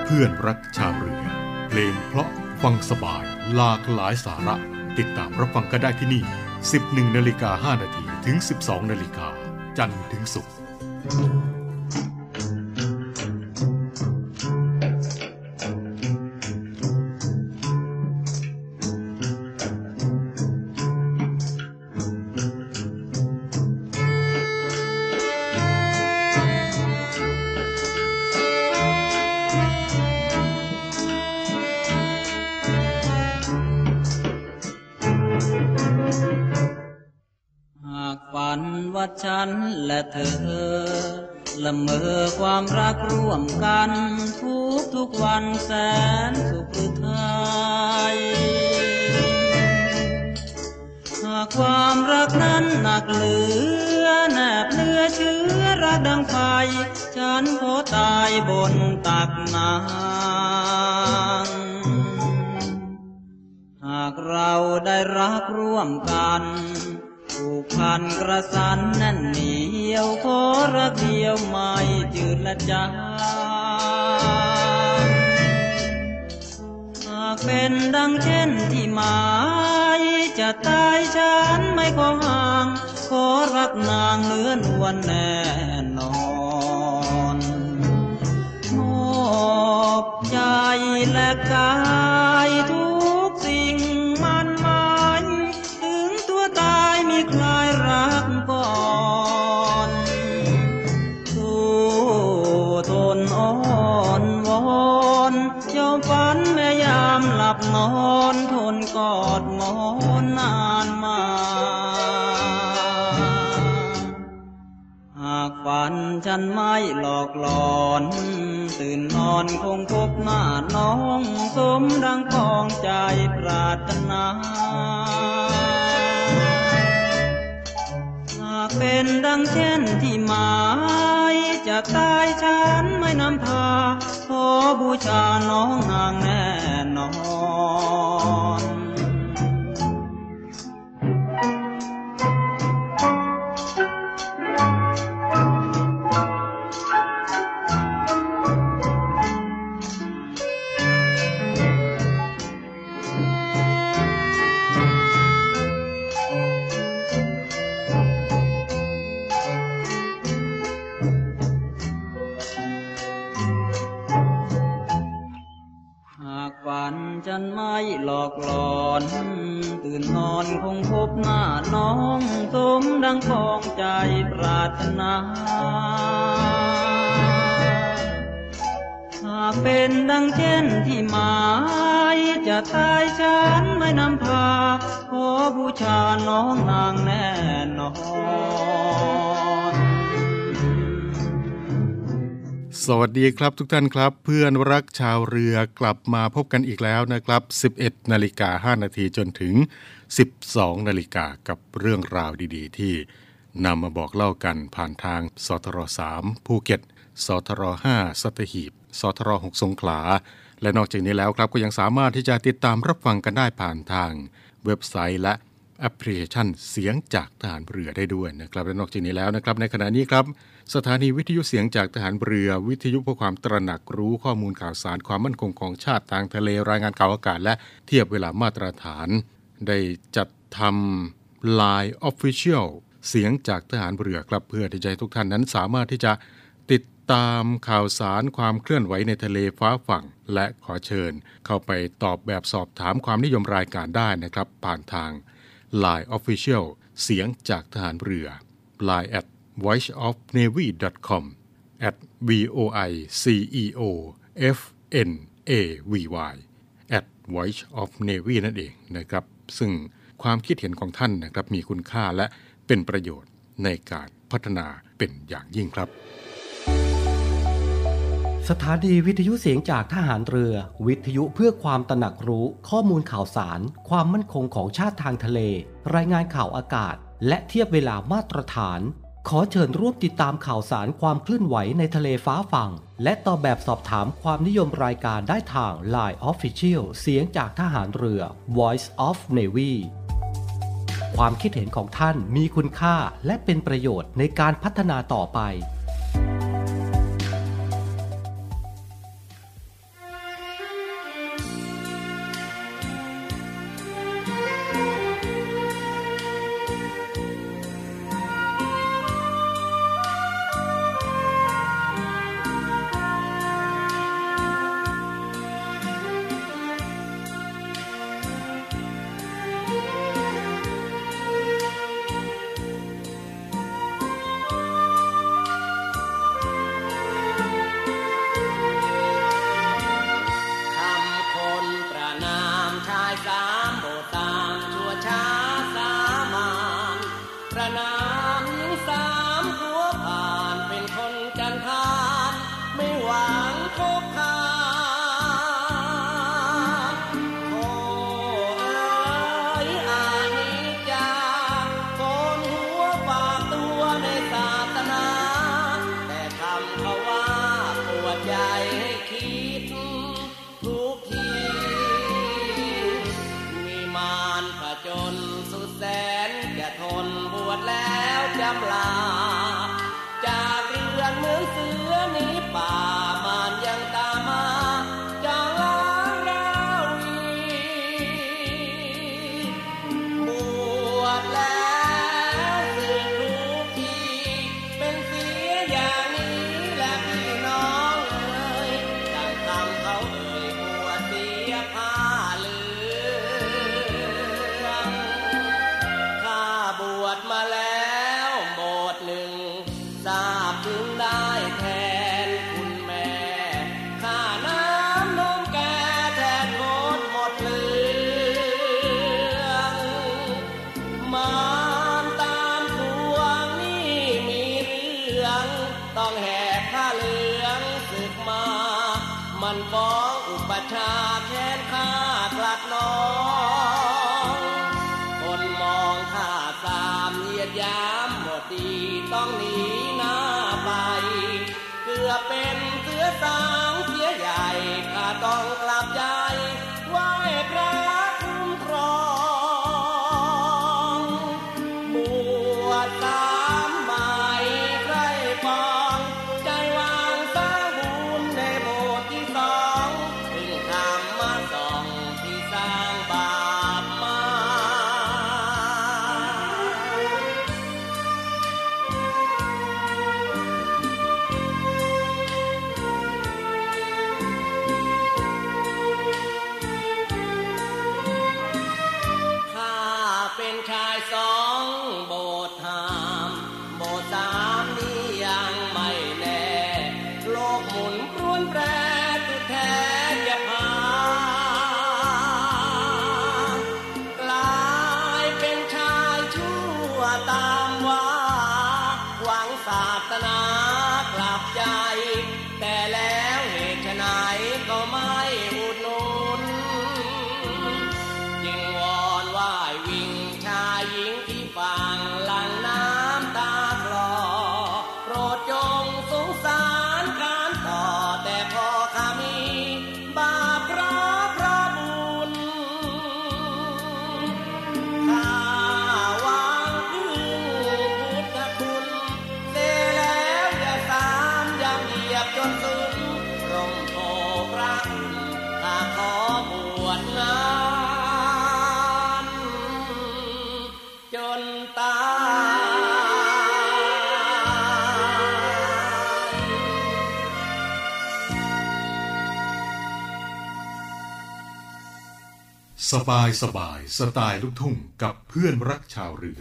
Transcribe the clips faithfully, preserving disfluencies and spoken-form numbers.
เพื่อนรักชาวเรือเพลงเพราะฟังสบายหลากหลายสาระติดตามรับฟังกันได้ที่นี่ สิบเอ็ดนาฬิกาห้านาทีถึง สิบสองนาฬิกาจันทร์ถึงศุกร์ฉันและเธอละเมอความรักร่วมกันทุกทุกวันแสนสุขหรือไทยหากความรักนั้นหนักเหลือแนบเนื้อเชื้อรักดังไฟฉันขอตายบนตักน้ำหากเราได้รักร่วมกันผูกพันกระสันแน่นเหนียวขอรักเดียวไม่จืดและจางหากเป็นดังเช่นที่หมายจะตายฉันไม่ขอห่างขอรักนางเนื้อนวลแน่นอนมอบใจและกายทุกสิ่งมันหมายถึงตัวตายมีใครรักก่อนสู้ทนอ่อนวอนยอมฝันแม้ยามหลับนอนทนกอดหมอนนานมาหากฝันฉันไม่หลอกหลอนตื่นนอนคงพบหน้าน้องสมดังปองใจปรารถนาหากเป็นดังเช่นที่หมายจะตายฉันไม่นำพาขอบูชาน้องนางแน่นอนฉันไม่หลอกหลอนตื่นนอนคงพบหน้าน้องสมดังปองใจปรารถนาหากเป็นดังเช่นที่หมายจะตายฉันไม่นำพาขอบูชาน้องนางแน่นอนสวัสดีครับทุกท่านครับเพื่อนรักชาวเรือกลับมาพบกันอีกแล้วนะครับ สิบเอ็ดนาฬิกาห้านาทีจนถึง สิบสองนาฬิกากับเรื่องราวดีๆที่นำมาบอกเล่ากันผ่านทางสทรสามภูเก็ตสทรห้าสัตหีบสทรหกสงขลาและนอกจากนี้แล้วครับก็ยังสามารถที่จะติดตามรับฟังกันได้ผ่านทางเว็บไซต์และแอปพลิเคชันเสียงจากทหารเรือได้ด้วยนะครับและนอกจากนี้แล้วนะครับในขณะนี้ครับสถานีวิทยุเสียงจากทหารเรือวิทยุเพื่อความตระหนักรู้ข้อมูลข่าวสารความมั่นคงของชาติทางทะเลรายงานข่าวอากาศและเทียบเวลามาตรฐานได้จัดทำ Line Official เสียงจากทหารเรือครับเพื่อที่จะให้ทุกท่านนั้นสามารถที่จะติดตามข่าวสารความเคลื่อนไหวในทะเลฟ้าฝั่งและขอเชิญเข้าไปตอบแบบสอบถามความนิยมรายการได้นะครับผ่านทาง Line Official เสียงจากทหารเรือ Line at voice of navy dot com at voicefnavy at voice of navy นั่นเองนะครับซึ่งความคิดเห็นของท่านนะครับมีคุณค่าและเป็นประโยชน์ในการพัฒนาเป็นอย่างยิ่งครับสถานีวิทยุเสียงจากทหารเรือวิทยุเพื่อความตระหนักรู้ข้อมูลข่าวสารความมั่นคงของชาติทางทะเลรายงานข่าวอากาศและเทียบเวลามาตรฐานขอเชิญร่วมติดตามข่าวสารความเคลื่อนไหวในทะเลฟ้าฝั่งและตอบแบบสอบถามความนิยมรายการได้ทาง Line Official เสียงจากทหารเรือ Voice of Navy ความคิดเห็นของท่านมีคุณค่าและเป็นประโยชน์ในการพัฒนาต่อไปใจให้คิดทุกทีมีมารผจญสุดแสนจะทนบวชแล้วจำลาจากเรือนเหมือนเสือหนีป่ามารยังตามมาจะล้างราวีบวชแล้วสึกทุกทีเป็นเสียอย่างนี้แหละพี่น้องเอ๋ยดังคำเขาเอ่ยบวชเสียผ้าเหลืองข้าบวชมาแล้วหมดหนึ่งทราบถึงได้แทนคุณแม่ข้าน้ำนมแก่แทนโคตรหมดเหลืองมารตามทวงนี่มีเรื่องต้องแหกผ้าเหลืองศึกมามันฟ้องอุปชาแค้นข้ากลัดน้องคนมองข้าตามเหยียดหยามหมดดีต้องหนีหน้าไปเกือบเป็นเสือสางเสียใหญ่ข้าต้องกลับใจไหว้พระคุ้มครองบวชสามใหม่ใครปองใจวางสร้างบุญในโบสถ์ที่สองถึงทำมาสองที่สร้างบาปมาข้าเป็นชายสองโบสถ์ห้ามโบสถ์สามนี้ยังไม่แน่โลกหมุนพรวนแปรสุดแท้จะพากลายเป็นชายชั่วตามว่าหวังศาสนากลับใจแต่แล้วเหตุไฉนก็ไม่อุดหนุนจึงวอนไหว้วิ่งชายหญิงที่ฝั่งหลังน้ำตาคลอโปรดจงสงสารการต่อแต่พอข้ามีบาปเพราะพระบุญข้าวางพึ่งพุทธคุณเสียแล้วอย่าสามย้ำเหยียบจนสุดร่มโพพระคุณข้าขอบวชนานจนตายสบายสบายสไตล์ลูกทุ่งกับเพื่อนรักชาวเรือ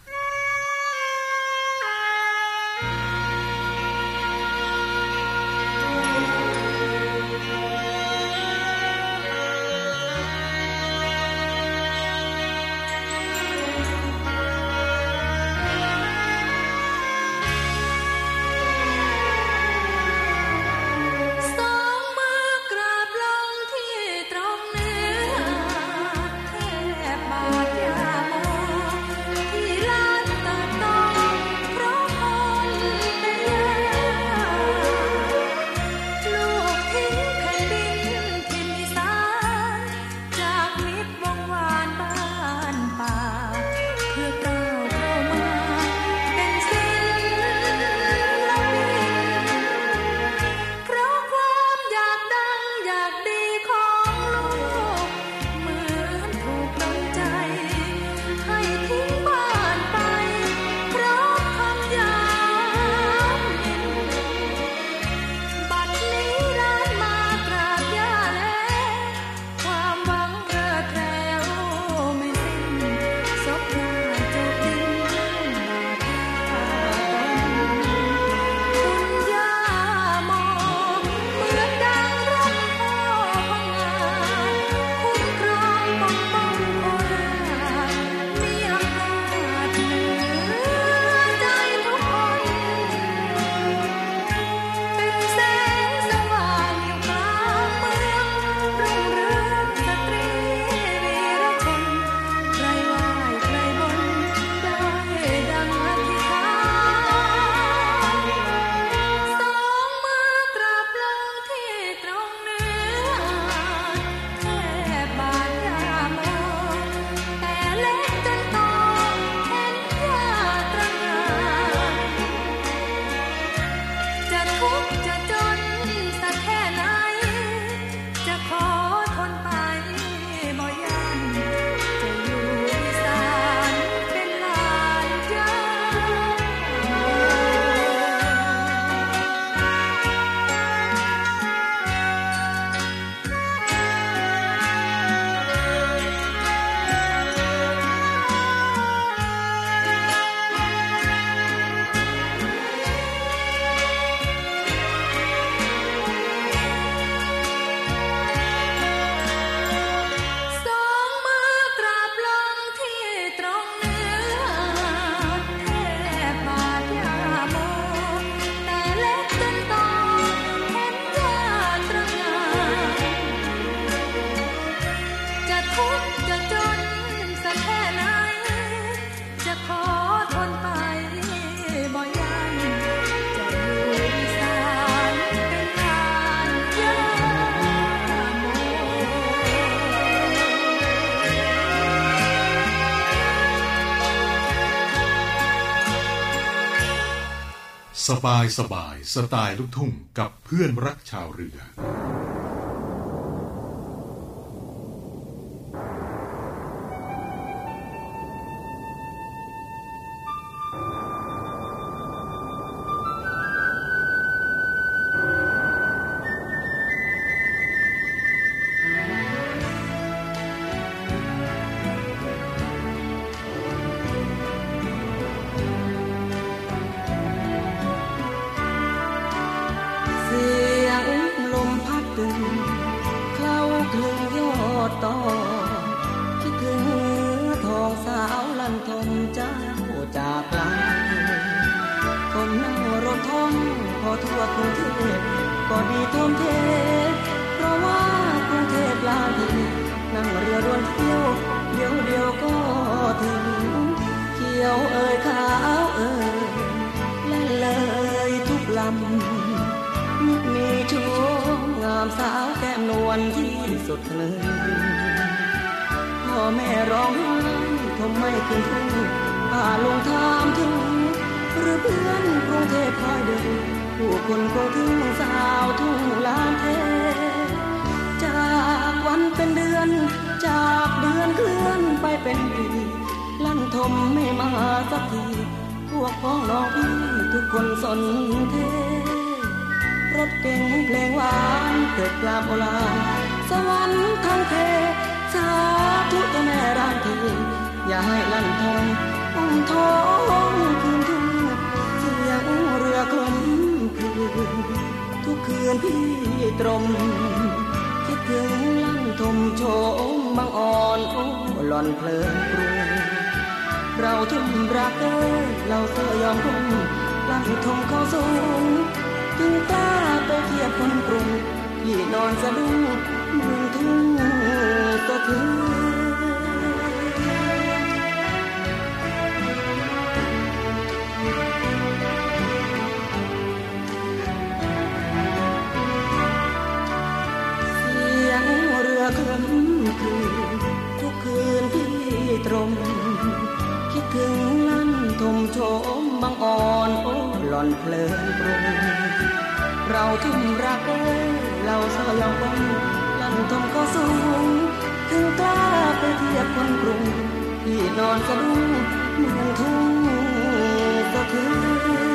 สองมือกราบลงที่ตรงเนื้อแทบบาดยาโมที่สบายสบายสไตล์ลูกทุ่งกับเพื่อนรักชาวเรือพ่อแม่ร้องไห้ทำไมคืนทุ่งป่าลงทามถึงหรือเพื่อนกรุงเทพคอยเดินผู้คนคงถึงสาวทุ่งลานเทจากวันเป็นเดือนจากเดือนเคลื่อนไปเป็นปีลั่นทมไม่มาสักทีพวกพ้องน้องพี่ทุกคนสนเทรถเก่งเพลงหวานเกิดกลาบโบราณสวรรค์ทางเทสาธุเจ้าแม่ร่างเทอย่าให้ลั่นทองอุ้มท้องคืนทุ่งเสียงเรือคล้ำคืนทุกคืนพี่ตรมคิดถึงลั่นทมโฉมบางอ่อนโอ้หล่อนเพลินปรุงเราทุ่มรักเอ้ยเราเธอยอมคงลั่นทมเข้าสูงถึงกล้าไปเทียบคนกรุงที่นอนสะดุ้งเมืองทุ่งสะเทือนเสียงเรือคล้ำคืนทุกคืนที่ตรมคิดถึงลั่นทมโฉมบางอ่อนโอ้หล่อนเพลินปรุงเราทุ่มรักเอ้ยเราสยองบ้องลั่นทมเข้าสูงถึงกล้าไปเทียบคนกรุงที่นอนสะดุ้งเมืองทุ่งสะเทือน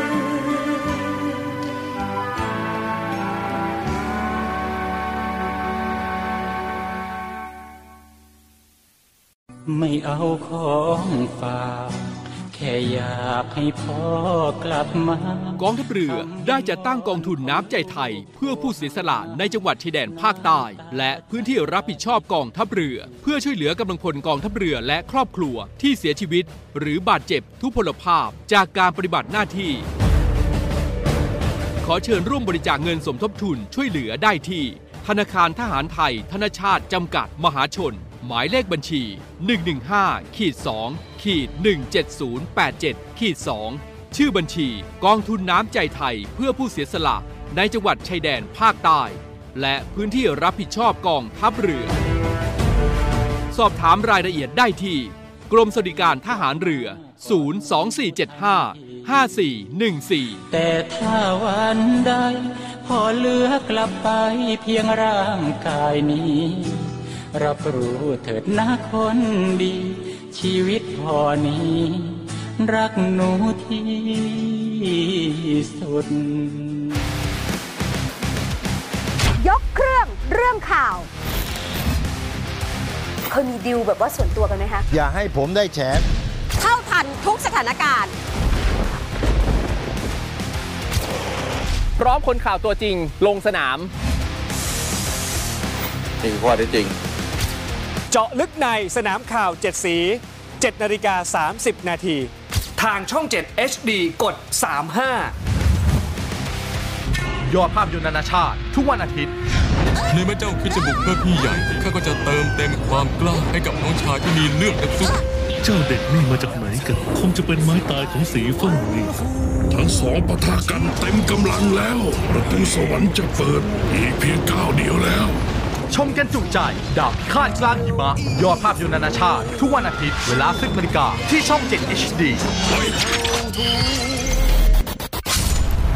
ไม่เอาของฝากแค่อยากให้พ่อกลับมากองทัพเรือได้จัดตั้งกองทุนน้ำใจไทยเพื่อผู้เสียสละในจังหวัดชายแดนภาคใต้และพื้นที่รับผิดชอบกองทัพเรือเพื่อช่วยเหลือกำลังพลกองทัพเรือและครอบครัวที่เสียชีวิตหรือบาดเจ็บทุพพลภาพจากการปฏิบัติหน้าที่ขอเชิญร่วมบริจาคเงินสมทบทุนช่วยเหลือได้ที่ธนาคารทหารไทยธนชาติจำกัดมหาชนหมายเลขบัญชี หนึ่ง หนึ่ง ห้า สอง หนึ่ง เจ็ด ศูนย์ แปด เจ็ด สอง ชื่อบัญชีกองทุนน้ำใจไทยเพื่อผู้เสียสละในจังหวัดชายแดนภาคใต้และพื้นที่รับผิดชอบกองทัพเรือสอบถามรายละเอียดได้ที่กรมสวัสดิการทหารเรือ ศูนย์ สอง สี่ เจ็ด ห้า ห้า สี่ หนึ่ง สี่แต่ถ้าวันใดพอเหลือกลับไปเพียงร่างกายนี้รับรู้เถิดนะคนดีชีวิตพอนี้รักหนูที่สุดยกเครื่องเรื่องข่าวเคยมีดิวแบบว่าส่วนตัวกันไหมคะอย่าให้ผมได้แฉเท่าทันทุกสถานการณ์พร้อมคนข่าวตัวจริงลงสนามนี่คือข้อเท็จจริงเจาะลึกในสนามข่าวเจ็ดสีเจ็ดนาฬิกาสามสิบนาทีทางช่องเจ็ด เอช ดี กดสามสิบห้ายอดภาพยนตร์นานาชาติทุกวันอาทิตย์ในเมื่อเจ้าคิดจะบุกเพื่อพี่ใหญ่ข้าก็จะเติมเต็มความกล้าให้กับน้องชายที่มีเลือดนักสู้เจ้าเด็กนี่มาจากไหนกันคงจะเป็นไม้ตายของสีฟ้านี่ทั้งสองปะทะกันเต็มกำลังแล้วประตูสวรรค์จะเปิดอีกเพียงก้าวเดียวแล้วชมกันจุใจดาบพิฆาตกลางหิมะยอดภาพยนตร์นานาชาติทุกวันอาทิตย์เวลาสิบนาฬิกาที่ช่องเจ็ด เอช ดี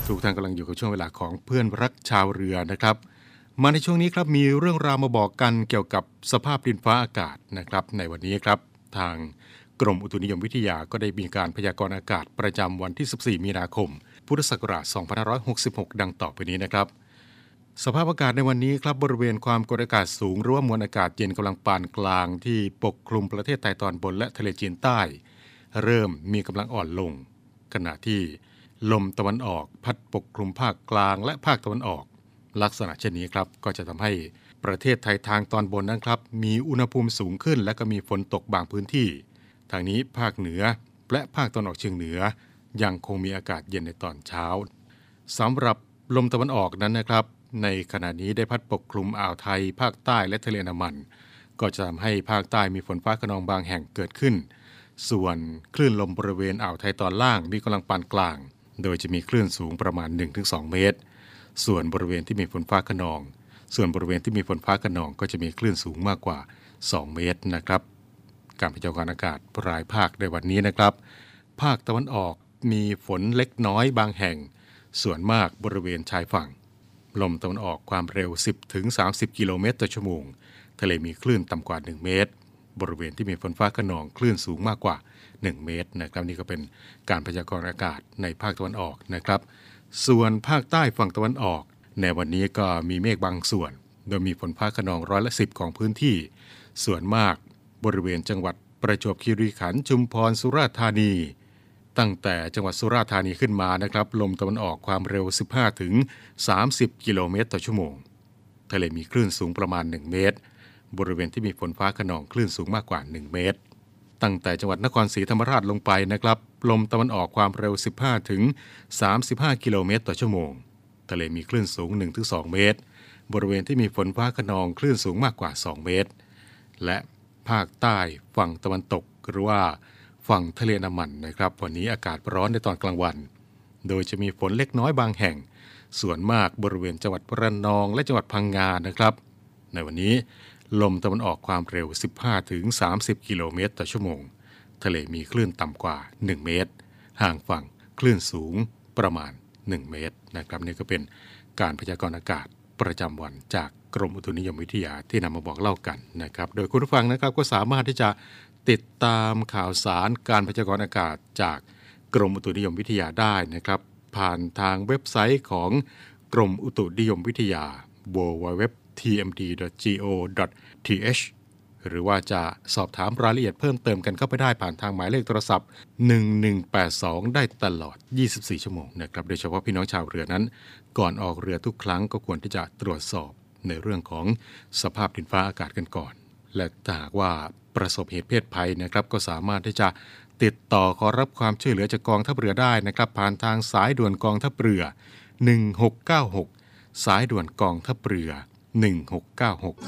ทุกท่านกำลังอยู่กับช่วงเวลาของเพื่อนรักชาวเรือนะครับมาในช่วงนี้ครับมีเรื่องราวมาบอกกันเกี่ยวกับสภาพดินฟ้าอากาศนะครับในวันนี้ครับทางกรมอุตุนิยมวิทยาก็ได้มีการพยากรณ์อากาศประจำวันที่สิบสี่มีนาคมพุทธศักราชสองพันห้าร้อยหกสิบหกดังต่อไปนี้นะครับสภาพอากาศในวันนี้ครับบริเวณความกดอากาศสูงหรือว่ามวลอากาศเย็นกำลังปานกลางที่ปกคลุมประเทศไทยตอนบนและทะเลจีนใต้เริ่มมีกำลังอ่อนลงขณะที่ลมตะวันออกพัดปกคลุมภาคกลางและภาคตะวันออกลักษณะเช่นนี้ครับก็จะทำให้ประเทศไทยทางตอนบนนั้นครับมีอุณหภูมิสูงขึ้นและก็มีฝนตกบางพื้นที่ทางนี้ภาคเหนือและภาคตะวันออกเฉียงเหนือยังคงมีอากาศเย็นในตอนเช้าสำหรับลมตะวันออกนั้นนะครับในขณะนี้ได้พัดปกคลุมอ่าวไทยภาคใต้และทะเลอันดามันก็จะทำให้ภาคใต้มีฝนฟ้าคะนองบางแห่งเกิดขึ้นส่วนคลื่นลมบริเวณอ่าวไทยตอนล่างมีกำลังปานกลางโดยจะมีคลื่นสูงประมาณ หนึ่งถึงสอง เมตรส่วนบริเวณที่มีฝนฟ้าคะนองส่วนบริเวณที่มีฝนฟ้าคะนองก็จะมีคลื่นสูงมากกว่าสองเมตรนะครับการพยากรณ์อากาศรายภาคในวันนี้นะครับภาคตะวันออกมีฝนเล็กน้อยบางแห่งส่วนมากบริเวณชายฝั่งลมตะวันออกความเร็ว สิบถึงสามสิบ กิโลเมตรต่อชั่วโมงทะเลมีคลื่นต่ำกว่าหนึ่งเมตรบริเวณที่มีฝนฟ้าคะนองคลื่นสูงมากกว่าหนึ่งเมตรนะครับนี่ก็เป็นการพยากรณ์อากาศในภาคตะวันออกนะครับส่วนภาคใต้ฝั่งตะวันออกในวันนี้ก็มีเมฆบางส่วนโดยมีฝนฟ้าคะนองร้อยละสิบของพื้นที่ส่วนมากบริเวณจังหวัดประจวบคีรีขันธ์ชุมพรสุราษฎร์ธานีตั้งแต่จังหวัดสุราษฎร์ธานีขึ้นมานะครับลมตะวันออกความเร็ว สิบห้าถึงสามสิบ กิโลเมตรต่อชั่วโมงทะเลมีคลื่นสูงประมาณหนึ่งเมตรบริเวณที่มีฝนฟ้าคะนองคลื่นสูงมากกว่าหนึ่งเมตรตั้งแต่จังหวัดนครศรีธรรมราชลงไปนะครับลมตะวันออกความเร็ว สิบห้าถึงสามสิบห้า กิโลเมตรต่อชั่วโมงทะเลมีคลื่นสูง หนึ่งถึงสอง เมตรบริเวณที่มีฝนฟ้าคะนองคลื่นสูงมากกว่าสองเมตรและภาคใต้ฝั่งตะวันตกหรือว่าฝั่งทะเลอันดามันนะครับวันนี้อากาศร้อนในตอนกลางวันโดยจะมีฝนเล็กน้อยบางแห่งส่วนมากบริเวณจังหวัดระนองและจังหวัดพังงานะครับในวันนี้ลมตะวันออกความเร็ว สิบห้าถึงสามสิบ กิโลเมตรต่อชั่วโมงทะเลมีคลื่นต่ำกว่าหนึ่งเมตรห่างฝั่งคลื่นสูงประมาณหนึ่งเมตรนะครับนี่ก็เป็นการพยากรณ์อากาศประจำวันจากกรมอุตุนิยมวิทยาที่นำมาบอกเล่ากันนะครับโดยคุณผู้ฟังนะครับก็สามารถที่จะติดตามข่าวสารการพยากรณ์อากาศจากกรมอุตุนิยมวิทยาได้นะครับผ่านทางเว็บไซต์ของกรมอุตุนิยมวิทยา ดับเบิลยู ดับเบิลยู ดับเบิลยู ดอท ที เอ็ม ดี ดอท จี โอ ดอท ที เอช หรือว่าจะสอบถามรายละเอียดเพิ่มเติมกันเข้าไปได้ผ่านทางหมายเลขโทรศัพท์หนึ่งหนึ่งแปดสองได้ตลอดยี่สิบสี่ชั่วโมงนะครับโดยเฉพาะพี่น้องชาวเรือนั้นก่อนออกเรือทุกครั้งก็ควรที่จะตรวจสอบในเรื่องของสภาพดินฟ้าอากาศกันก่อนและถ้าหากว่าประสบเหตุเพศภัยนะครับก็สามารถที่จะติดต่อขอรับความช่วยเหลือจากกองทัพเรือได้นะครับผ่านทางสายด่วนกองทัพเรือหนึ่งหกเก้าหกสายด่วนกองทัพเรือหนึ่งหกเก้าหก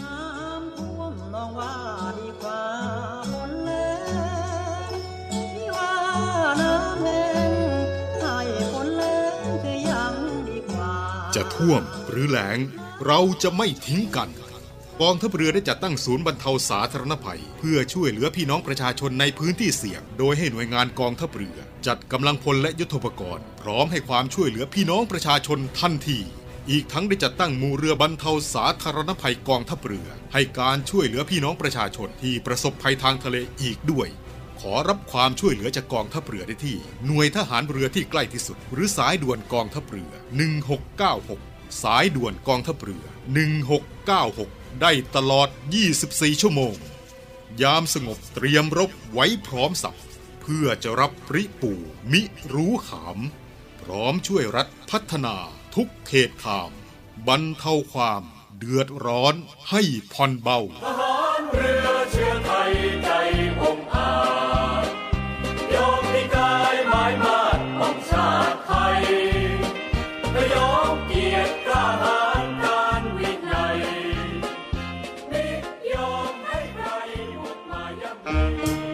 จะท่วมหรือแล้งเราจะไม่ทิ้งกันกองทัพเรือได้จัดตั้งศูนย์บรรเทาสาธารณภัยเพื่อช่วยเหลือพี่น้องประชาชนในพื้นที่เสี่ยงโดยให้หน่วยงานกองทัพเรือจัดกำลังพลและยุทโธปกรณ์พร้อมให้ความช่วยเหลือพี่น้องประชาชนทันทีอีกทั้งได้จัดตั้งหมู่เรือบรรเทาสาธารณภัยกองทัพเรือให้การช่วยเหลือพี่น้องประชาชนที่ประสบภัยทางทะเลอีกด้วยขอรับความช่วยเหลือจากกองทัพเรือได้ที่หน่วยทหารเรือที่ใกล้ที่สุดหรือสายด่วนกองทัพเรือหนึ่งหกเก้าหกสายด่วนกองทัพเรือหนึ่งหกเก้าหกได้ตลอดยี่สิบสี่ชั่วโมงยามสงบเตรียมรบไว้พร้อมสับเพื่อจะรับปริปู่มิรู้ขามพร้อมช่วยรัฐพัฒนาทุกเขตขามบรรเทาความเดือดร้อนให้ผ่อนเบาทหารเรือเชื้อไทยใจองอาจยอมมีกายหมายมาดของชาติไทยและยอมเกียรติกล้าหาญการวินัยนิยอมให้ใครบุกมาย่ำยี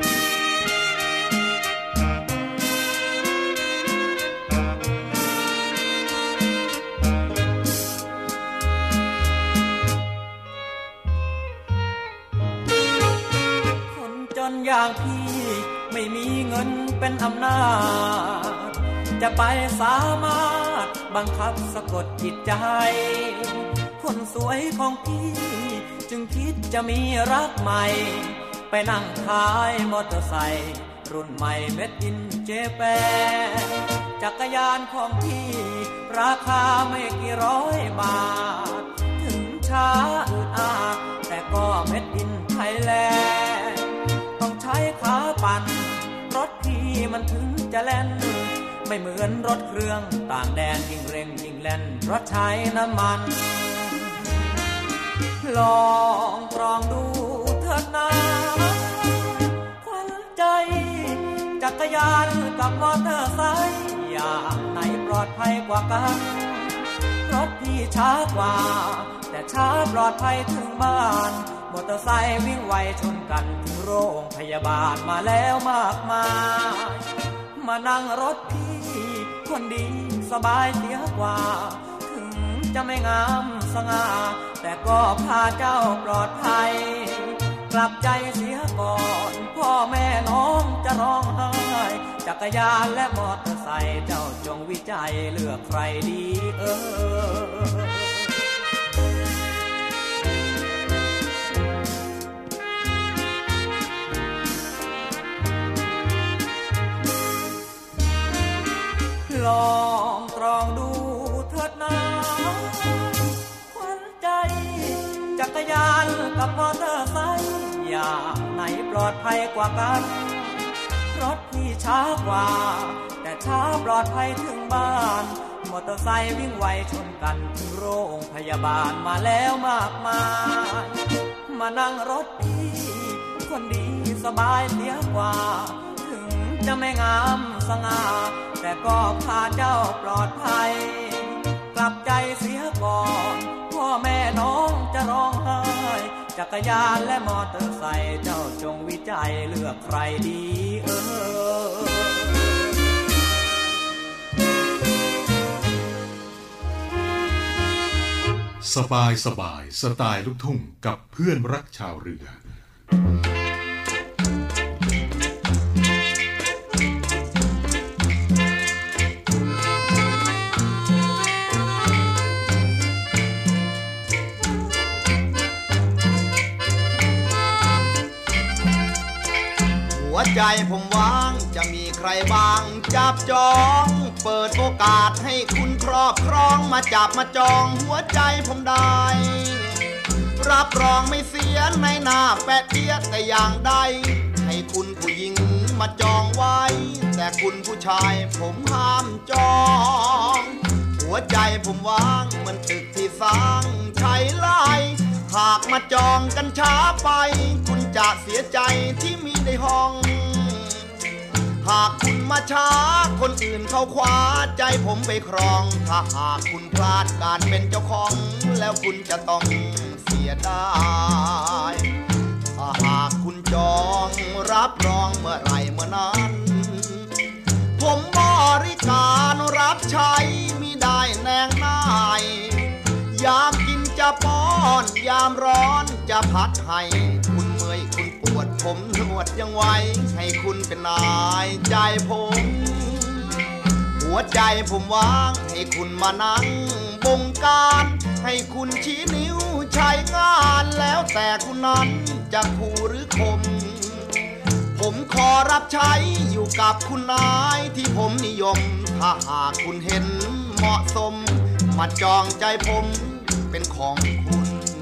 อย่างพี่ไม่มีเงินเป็นอำนาจจะไปสามารถบบังคับสะกดจิตใจคนสวยของพี่จึงคิดจะมีรักใหม่ไปนั่งท้ายมอเตอร์ไซค์รุ่นใหม่เม็ดอินเจแปนจักรยานของพี่ราคาไม่กี่ร้อยบาทถึงช้าอืดอาดแต่ก็เม็ดอินไทยแลนด์ต้องใช้ขาปั่นรถพี่มันถึงจะแล่นไม่เหมือนรถเครื่องต่างแดนยิ่งเร่งยิ่งแล่นรถใช้น้ำมันลองตรองดูเถิดนะควันใจจักรยานกับมอเตอร์ไซค์อย่างไหนปลอดภัยกว่ากันรถพี่ช้ากว่าแต่ช้าปลอดภัยถึงบ้านมอเตอร์ไซค์วิ่งไวชนกันถึงโรงพยาบาลมาแล้วมากมายมานั่งรถพี่คนดีสบายเสียกว่าถึงจะไม่งามสง่าแต่ก็พาเจ้าปลอดภัยกลับใจเสียก่อนพ่อแม่น้องจะร้องไห้จักรยานและมอเตอร์ไซค์เจ้าจงวิจัยเลือกใครดีเออลองตรองดูเถิดนะควันใจจักรยานกับมอเตอร์ไซค์อย่างไหนปลอดภัยกว่ากันรถพี่ช้ากว่าแต่ช้าปลอดภัยถึงบ้านมอเตอร์ไซค์วิ่งไวชนกันถึงโรงพยาบาลมาแล้วมากมายมานั่งรถพี่คนดีสบายเสียกว่าถึงจะไม่งามสง่าแต่ก็พาเจ้าปลอดภัยกลับใจเสียก่อนพ่อแม่น้องจะร้องไห้จักรยานและมอเตอร์ไซค์เจ้าจงวิจัยเลือกใครดีเออสบายสบายสไตล์ลูกทุ่งกับเพื่อนรักชาวเรือหัวใจผมว่างจะมีใครบ้างจับจองเปิดโอกาสให้คุณครอบครองมาจับมาจองหัวใจผมได้รับรองไม่เสียในหน้าแปะเตี้ยแต่อย่างใดให้คุณผู้หญิงมาจองไว้แต่คุณผู้ชายผมห้ามจองหัวใจผมว่างเหมือนตึกที่สร้างใช้ไล่หากมาจองกันช้าไปคุณจะเสียใจที่มีในห้องหากคุณมาช้าคนอื่นเขาคว้าใจผมไปครองถ้าหากคุณพลาดการเป็นเจ้าของแล้วคุณจะต้องเสียดายถ้าหากคุณจองรับรองเมื่อไรเมื่อนั้นผมบริการรับใช้มิได้แนงนายยามกินจะป้อนยามร้อนจะพัดให้คุณเมื่อยคุณปวดผมนวดยังไว้ให้คุณเป็นนายใจผมหัวใจผมว่างให้คุณมานั่งบงการให้คุณชี้นิ้วใช้งานแล้วแต่คุณนั้นจะขู่หรือคมผมขอรับใช้อยู่กับคุณนายที่ผมนิยมถ้าหากคุณเห็นเหมาะสมมาจองใจผมเป็นของคุณ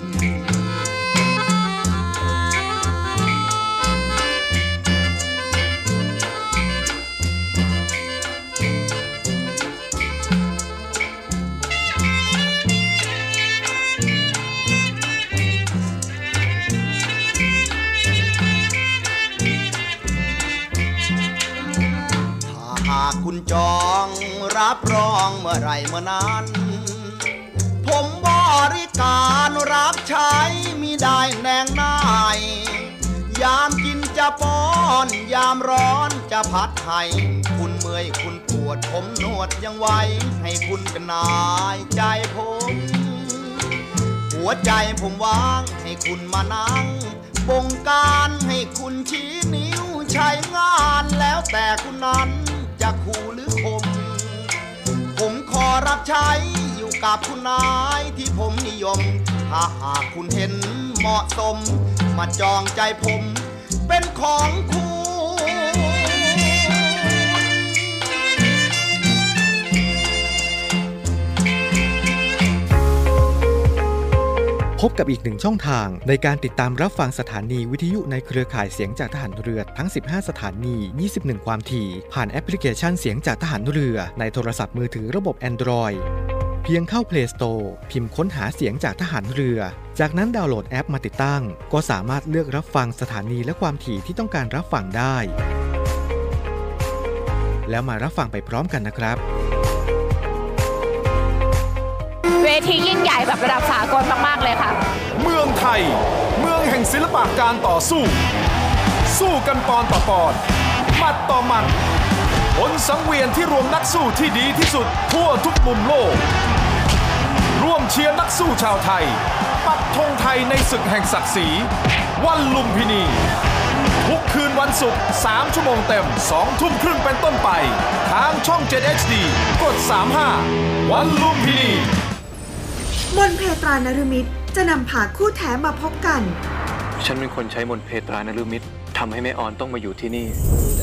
ถ้าหากคุณจองรับรองเมื่อไรเมื่อนั้นผมบริการรับใช้มิได้แนงนายยามกินจะป้อนยามร้อนจะพัดให้คุณเมื่อยคุณปวดผมนวดยังไว้ให้คุณเป็นนายใจผมหัวใจผมว่างให้คุณมานั่งบงการให้คุณชี้นิ้วใช้งานแล้วแต่คุณนั้นจะขู่หรือคมผมขอรับใช้อยู่กับคุณนายที่ผมนิยมถ้าหากคุณเห็นเหมาะสมมาจองใจผมเป็นของคุณพบกับอีกหนึ่งช่องทางในการติดตามรับฟังสถานีวิทยุในเครือข่ายเสียงจากทหารเรือทั้งสิบห้าสถานี ยี่สิบเอ็ด ความถี่ผ่านแอปพลิเคชันเสียงจากทหารเรือในโทรศัพท์มือถือระบบ Android เพียงเข้า Play Store พิมพ์ค้นหาเสียงจากทหารเรือจากนั้นดาวน์โหลดแอปมาติดตั้งก็สามารถเลือกรับฟังสถานีและความถี่ที่ต้องการรับฟังได้แล้วมารับฟังไปพร้อมกันนะครับเวทียิ่งใหญ่แบบระดับสากลมากๆเลยค่ะเมืองไทยเมืองแห่งศิลปะการต่อสู้สู้กันปอนต่อปอนหมัดต่อหมัดผลสังเวียนที่รวมนักสู้ที่ดีที่สุดทั่วทุกมุมโลกร่วมเชียร์นักสู้ชาวไทยปักธงไทยในศึกแห่งศักดิ์ศรีวันลุมพินีทุกคืนวันศุกร์สามชั่วโมงเต็มสองทุ่มครึ่งเป็นต้นไปทางช่อง เจ็ด เอช ดี กดสามสิบห้าวันลุมพินีมนต์เพตรานฤมิตจะนำพาคู่แท้มาพบกันฉันเป็นคนใช้มนต์เพตรานฤมิตทำให้แม่ออนต้องมาอยู่ที่นี่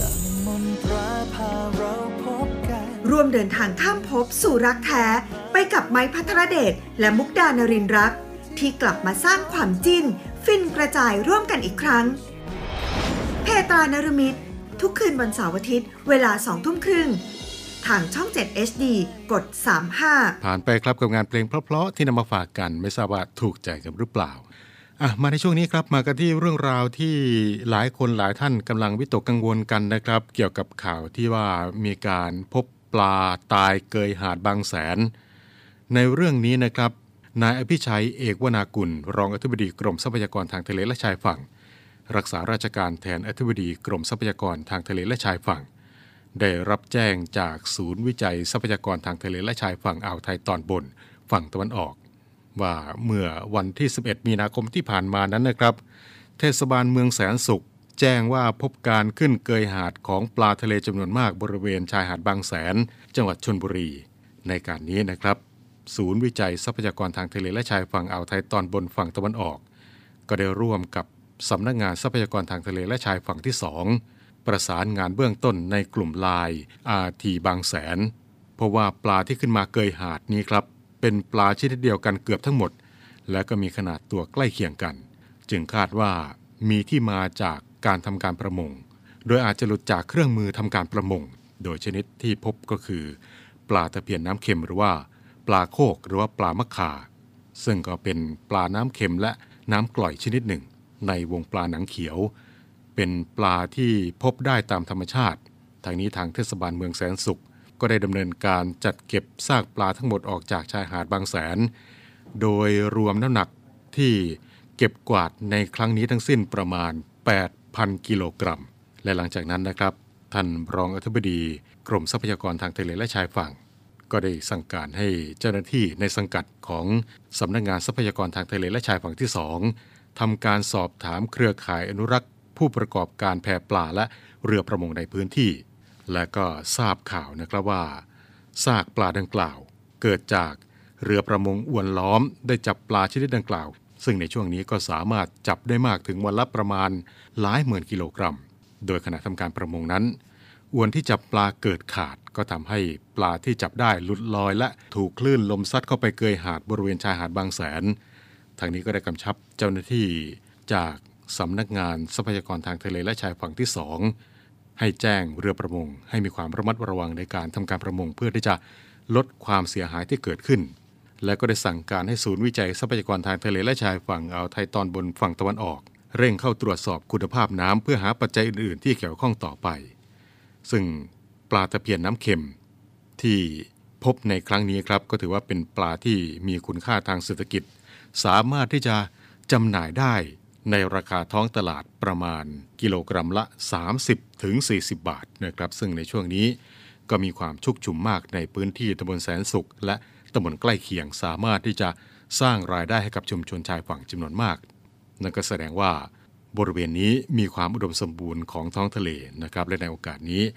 ร่วมเดินทางข้ามภพสู่รักแท้ไปกับไม้พัทรเดชและมุกดานรินทร์รักที่กลับมาสร้างความจิ้นฟินกระจายร่วมกันอีกครั้งเพตรานฤมิตทุกคืนวันเสาร์อาทิตย์เวลาสองทุ่มครึ่งทางช่อง เจ็ด เอช ดี กดสามสิบห้าผ่านไปครับกับงานเพลงเพราะๆที่นำมาฝากกันไม่ทราบว่าถูกใจกันหรือเปล่าอ่ะมาในช่วงนี้ครับมากันที่เรื่องราวที่หลายคนหลายท่านกำลังวิตกกังวลกันนะครับเกี่ยวกับข่าวที่ว่ามีการพบปลาตายเกยหาดบางแสนในเรื่องนี้นะครับนายอภิชัยเอกวนากุลรองอธิบดีกรมทรัพยากรทางทะเลและชายฝั่งรักษาราชการแทนอธิบดีกรมทรัพยากรทางทะเลและชายฝั่งได้รับแจ้งจากศูนย์วิจัยทรัพยากรทางทะเลและชายฝั่งอ่าวไทยตอนบนฝั่งตะวันออกว่าเมื่อวันที่สิบเอ็ดมีนาคมที่ผ่านมานั้นนะครับเทศบาลเมืองแสนสุขแจ้งว่าพบการขึ้นเกยหาดของปลาทะเลจำนวนมากบริเวณชายหาดบางแสนจังหวัดชลบุรีในการนี้นะครับศูนย์วิจัยทรัพยากรทางทะเลและชายฝั่งอ่าวไทยตอนบนฝั่งตะวันออกก็ได้ร่วมกับสำนักงานทรัพยากรทางทะเลและชายฝั่งที่สองประสานงานเบื้องต้นในกลุ่มไลน์ อาร์ ที บางแสนเพราะว่าปลาที่ขึ้นมาเกยหาดนี้ครับเป็นปลาชนิดเดียวกันเกือบทั้งหมดและก็มีขนาดตัวใกล้เคียงกันจึงคาดว่ามีที่มาจากการทำการประมงโดยอาจจะหลุดจากเครื่องมือทำการประมงโดยชนิดที่พบก็คือปลาตะเพียนน้ำเค็มหรือว่าปลาโคกหรือว่าปลามะข่าซึ่งก็เป็นปลาน้ำเค็มและน้ำกร่อยชนิดหนึ่งในวงปลาหนังเขียวเป็นปลาที่พบได้ตามธรรมชาติทางนี้ทางเทศบาลเมืองแสนสุขก็ได้ดำเนินการจัดเก็บซากปลาทั้งหมดออกจากชายหาดบางแสนโดยรวมน้ำหนักที่เก็บกวาดในครั้งนี้ทั้งสิ้นประมาณ แปดพัน กิโลกรัมและหลังจากนั้นนะครับท่านรองอธิบดีกรมทรัพยากรทางทะเลและชายฝั่งก็ได้สั่งการให้เจ้าหน้าที่ในสังกัดของสำนักงานทรัพยากรทางทะเลและชายฝั่งที่สองทำการสอบถามเครือข่ายอนุรักษ์ผู้ประกอบการแพปลาและเรือประมงในพื้นที่และก็ทราบข่าวนะครับว่าซากปลาดังกล่าวเกิดจากเรือประมงอวนล้อมได้จับปลาชนิดดังกล่าวซึ่งในช่วงนี้ก็สามารถจับได้มากถึงวันละประมาณหลายหมื่นกิโลกรัมโดยขณะทำการประมงนั้นอวนที่จับปลาเกิดขาดก็ทำให้ปลาที่จับได้หลุดลอยและถูกคลื่นลมซัดเข้าไปเกยหาดบริเวณชายหาดบางแสนทางนี้ก็ได้กำชับเจ้าหน้าที่จากสำนักงานทรัพยากรทางทะเลและชายฝั่งที่สองให้แจ้งเรือประมงให้มีความระมัดระวังในการทำการประมงเพื่อที่จะลดความเสียหายที่เกิดขึ้นและก็ได้สั่งการให้ศูนย์วิจัยทรัพยากรทางทะเลและชายฝั่งอ่าวไทยตอนบนฝั่งตะวันออกเร่งเข้าตรวจสอบคุณภาพน้ำเพื่อหาปัจจัยอื่นๆที่เกี่ยวข้องต่อไปซึ่งปลาตะเพียนน้ำเค็มที่พบในครั้งนี้ครับก็ถือว่าเป็นปลาที่มีคุณค่าทางเศรษฐกิจสามารถที่จะจำหน่ายได้ในราคาท้องตลาดประมาณกิโลกรัมละ สามสิบถึงสี่สิบ บาทนะครับซึ่งในช่วงนี้ก็มีความชุกชุมมากในพื้นที่ตำบลแสนสุขและตำบลใกล้เคียงสามารถที่จะสร้างรายได้ให้กับชุมชนชายฝั่งจำนวนมากนั่นก็แสดงว่าบริเวณนี้มีความอุดมสมบูรณ์ของท้องทะเลนะครับและในโอกาสนี้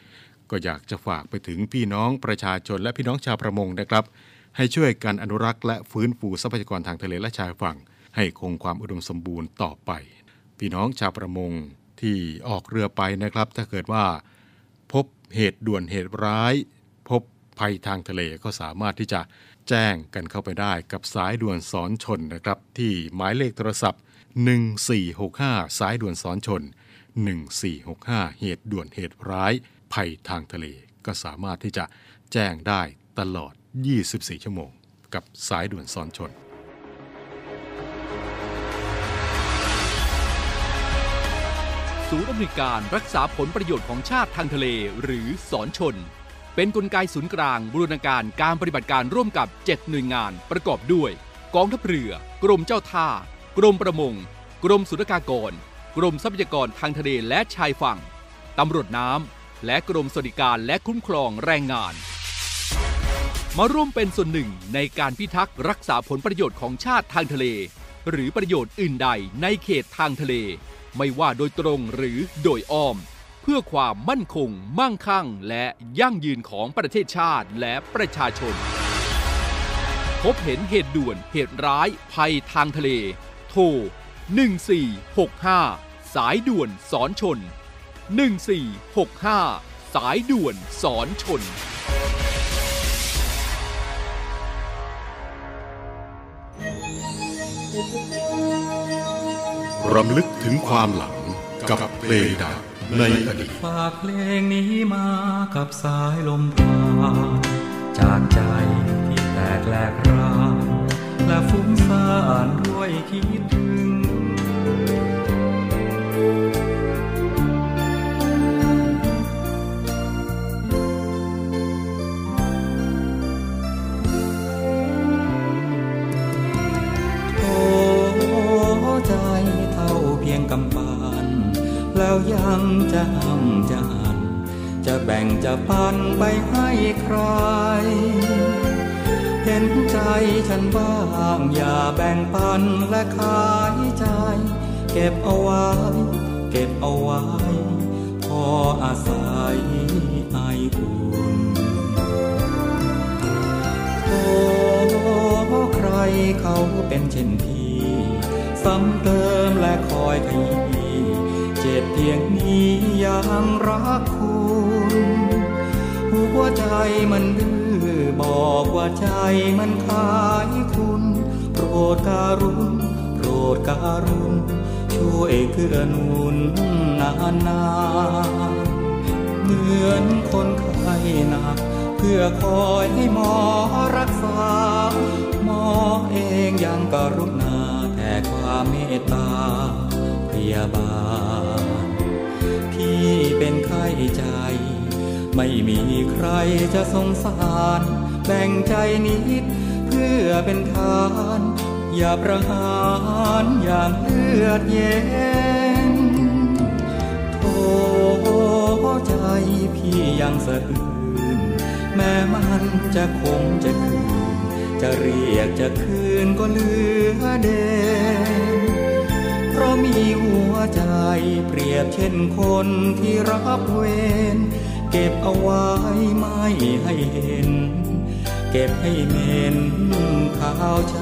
ก็อยากจะฝากไปถึงพี่น้องประชาชนและพี่น้องชาวประมงนะครับให้ช่วยกันอนุรักษ์และฟื้นฟูทรัพยากรทางทะเลและชายฝั่งให้คงความอุดมสมบูรณ์ต่อไปพี่น้องชาวประมงที่ออกเรือไปนะครับถ้าเกิดว่าพบเหตุด่วนเหตุร้ายพบภัยทางทะเลก็สามารถที่จะแจ้งกันเข้าไปได้กับสายด่วนสอนชนนะครับที่หมายเลขโทรศัพท์หนึ่งสี่หกห้าสายด่วนสอนชนหนึ่งสี่หกห้าเหตุด่วนเหตุร้ายภัยทางทะเลก็สามารถที่จะแจ้งได้ตลอดยี่สิบสี่ชั่วโมงกับสายด่วนสอนชนศูนย์อำนวยการรักษาผลประโยชน์ของชาติทางทะเลหรือสอนชนเป็นกลไกศูนย์กลางบูรณาการการปฏิบัติการร่วมกับเจ็ดหน่วยงานประกอบด้วยกองทัพเรือกรมเจ้าท่ากรมประมงกรมศุลกากรกรมทรัพยากรทางทะเลและชายฝั่งตำรวจน้ำและกรมสวัสดิการและคุ้มครองแรงงานมาร่วมเป็นส่วนหนึ่งในการพิทักษ์รักษาผลประโยชน์ของชาติทางทะเลหรือประโยชน์อื่นใดในเขตทางทะเลไม่ว่าโดยตรงหรือโดยอ้อมเพื่อความมั่นคงมั่งคั่งและยั่งยืนของประเทศชาติและประชาชนพบเห็นเหตุด่วนเหตุร้ายภัยทางทะเลโทรหนึ่งสี่หกห้าสายด่วนสอนชนหนึ่งสี่หกห้าสายด่วนสอนชนรำลึกถึงความหลังกับเพลงดังในอดีตฝากเพลงนี้มากับสายลมพาจากใจที่แตกแหลกรานและฟุ้งซ่านด้วยคิดถึงกำปานแล้วยังจะห้ำจะหันจะแบ่งจะปันไปให้ใครเห็นใจฉันบ้างอย่าแบ่งปันและขายใจเก็บเอาไว้เก็บเอาไว้พออาศัยไออุ่นโอ้ใครเขาเป็นเช่นพี่ซ้ำเติมและคอยขยี้เจ็บเพียงนี้ยังรักคุณหัวใจมันดื้อบอกว่าใจมันขายคุณโปรดการุณโปรดการุณช่วยเกื้อหนุนนานๆเหมือนคนไข้หนักเพื่อคอยให้หมอรักษาหมอเองยังกรุณาแต่ความเมตตาพยาบาลพี่เป็นไข้ใจไม่มีใครจะสงสารแบ่งใจนิดเพื่อเป็นทานอย่าประหารอย่างเลือดเย็นโธ่ใจพี่ยังสะอื้นแม้มันจะคงจะคืนจะเรียกจะคืนก็เหลือเด่นเพราะมีหัวใจเปรียบเช่นคนที่รับเวรเก็บเอาไว้ไม่ให้เห็นเก็บให้เหม็นข้าวใจ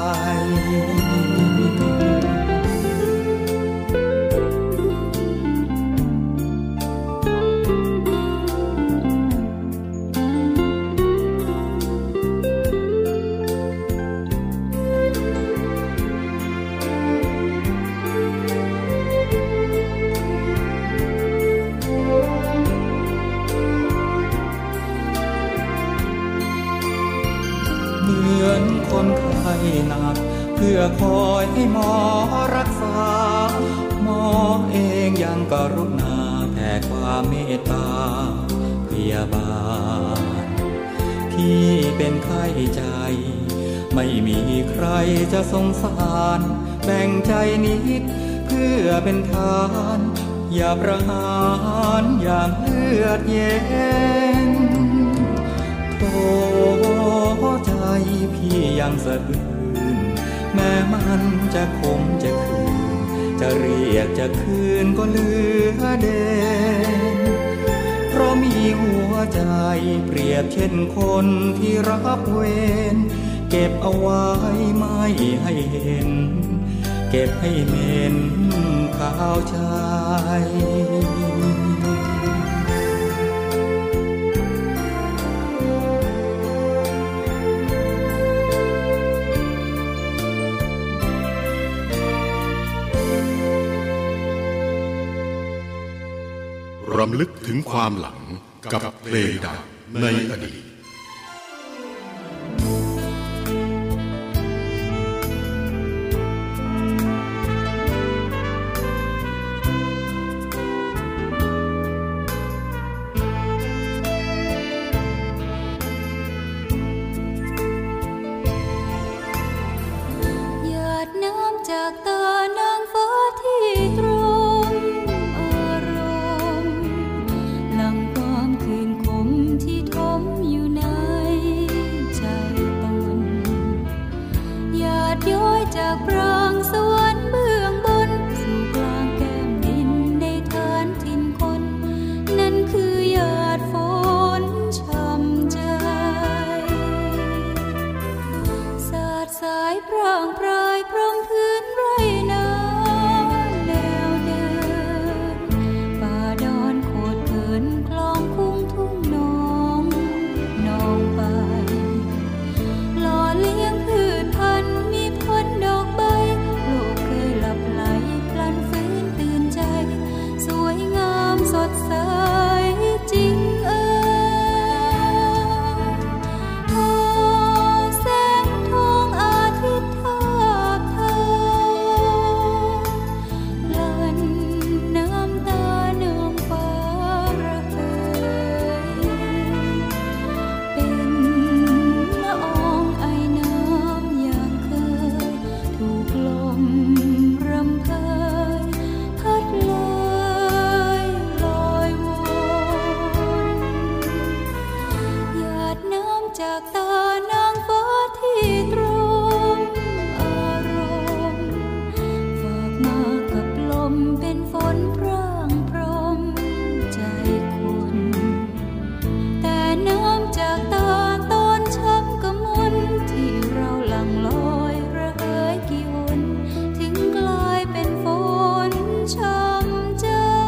หนักเพื่อคอยให้หมอรักษาหมอเองยังกรุณาแต่ความเมตตาพยาบาลพี่เป็นไข้ใจไม่มีใครจะสงสารแบ่งใจนิดเพื่อเป็นทานอย่าประหารอย่างเลือดเย็นโอ้ใจพี่ยังสะอื้นแม้มันจะคงจะคืนจะเรียกจะคืนก็เหลือเด่นเพราะราะมีหัวใจเปรียบเช่นคนที่รับเวรเก็บเอาไว้ไม่ให้เห็นเก็บให้เหม็นขาวชายรำลึกถึงความหลังกับเพลงดังในอดีตหยาดน้ำจากตานางฟ้าที่ตรงอารมณ์หลั่งความคืนคมที่ทมอยู่ในใจตนหยาดย้อยจากปรางสวรรค์เบื้องบนสู่กลางแก้มดินในฐานถิ่นคนนั่นคือหยาดฝนช่ำใจสาดสายพร่างพรายพรมพื้นไรนาแนวเดินป่าดอนโคดเถินคลองคุ้งทุ่งน้องน้องไปหล่อเลี้ยงพืชพันธุ์มีผลดอกใบโลกเคยหลับไหลพลันฟื้นตื่นใจสวยงามสดใสจริงเอ่ยพอแสงทองอาทิตย์ทาบทาหลั่นน้ำตาเนื่องฟ้าระเหยเป็นละอองไอน้ำอย่างเคยถูกลมรำเพยพัดเลยลอยวนหยาดน้ำจากตานางฟ้าที่ตรงอารมณ์ฝากมากับลมเป็นฝนพร่างพรมใจคนแต่น้ำจากตาตอนช้ำกะมนที่เราหลั่งลอยระเหยกี่หนถึงกลายเป็นฝนช้ำใจ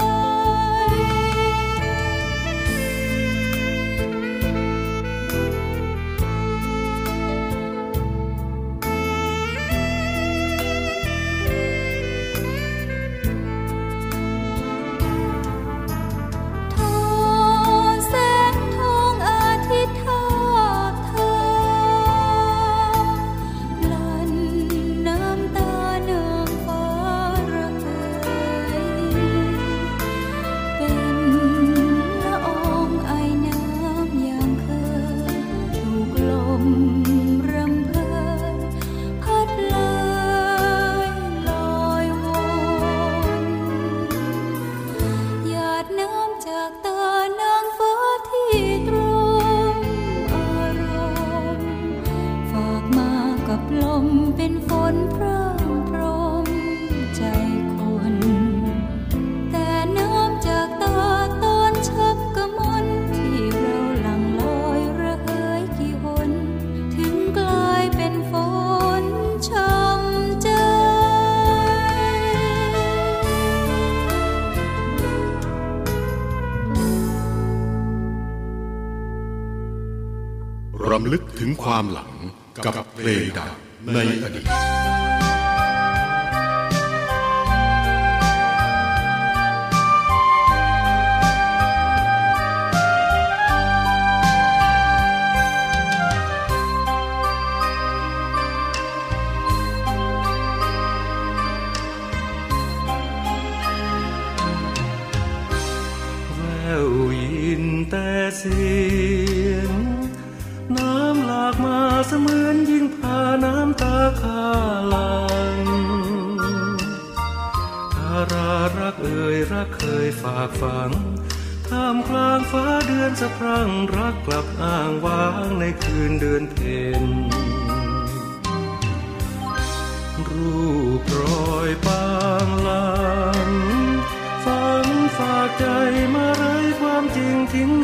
ทอแสงทองอาทิตย์ทาบทาหลั่นน้ำตาเนื่องฟ้าระเหยเป็นละอองไอน้ำอย่างเคยถูกลมรำเพยพัดเลยลอยวนหยาดน้ำจากตานางฟ้าที่ตรงอารมณ์ฝากมากับลมเป็นฝนพร่างพรมใจคนแต่น้ำจากตาตอนชับกะมนที่เราหลั่งลอยระเหยกี่หนถึงกลายเป็นฝนช้ำใจรำลึกถึงความหลังกับเพลงดังในอดีตแต่เสียงน้ำหลากมาเสมือนยิ่งพาน้ำตาข้าหลังทารารักเอ่ยรักเคยฝากฝังท่ามกลางฟ้าเดือนสะพรั่งรักกลับอ้างว้างในคืนเดือนเพ็ญรูปรอยปางหลังฝังฝากใจมาไร้ความจริงทิ้ง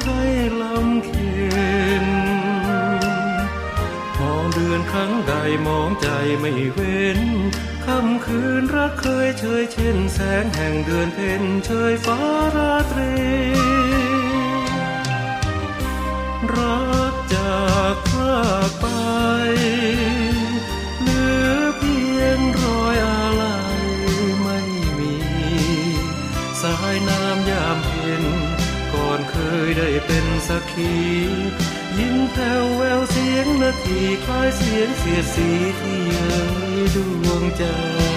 ไม่เว้นค่ำคืนรักเคยเชยเช่นแสงแห่งเดือนเพ็ญเชยฟ้าราตรีรักจากพรากไปเหลือเพียงรอยอาลัยไม่มีสายน้ำยามเพ็ญก่อนเคยได้เป็นสักขียิ้มแผ่วแววเสียงนาทีคล้ายเสียงเสียดสีที่เย้ยดวงใจ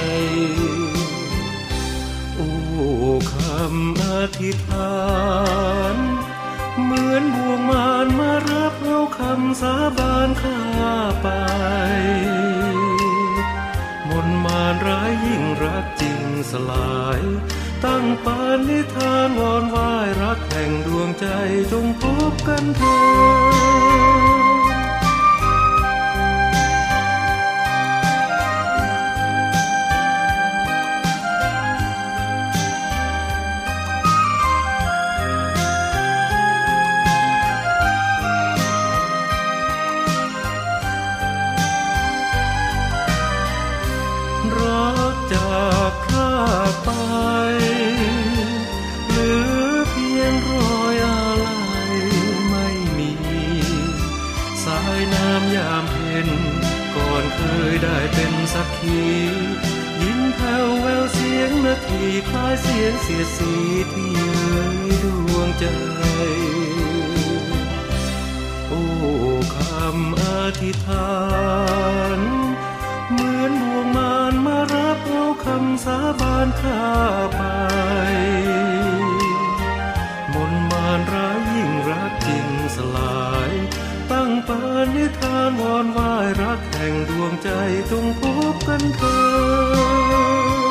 โอ้คำอธิษฐานเหมือนบ่วงมารมารับเอาคำสาบานข้าไปมนต์มารร้ายยิ่งรักจริงสลายตั้งปณิธานวอนไหว้รักแห่งดวงใจจงพบกันเถิดสักขียิ้มแผ่วแววเสียงนาทีคล้ายเสียงเสียดสีที่เย้ยดวงใจโอ้คำอธิษฐานเหมือนบ่วงมารมารับเอาคำสาบานข้าไปมนต์มารร้ายยิ่งรักจริงสลายตั้งปณิธานวอนไหว้รักแห่งดวงใจจงพบกันเถิด